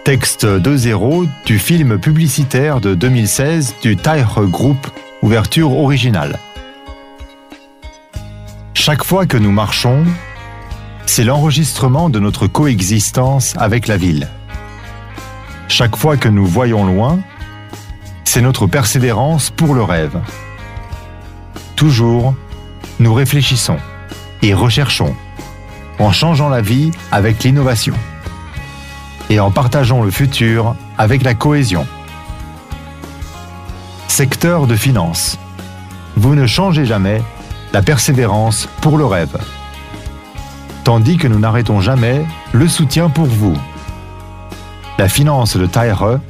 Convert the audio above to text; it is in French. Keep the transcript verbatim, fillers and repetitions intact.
Texte deux zéro du film publicitaire de deux mille seize du Tire Group, ouverture originale. Chaque fois que nous marchons, c'est l'enregistrement de notre coexistence avec la ville. Chaque fois que nous voyons loin, c'est notre persévérance pour le rêve. Toujours, nous réfléchissons et recherchons, en changeant la vie avec l'innovation et en partageant le futur avec la cohésion. Secteur de finance. Vous ne changez jamais la persévérance pour le rêve. Tandis que nous n'arrêtons jamais le soutien pour vous. La finance de Tire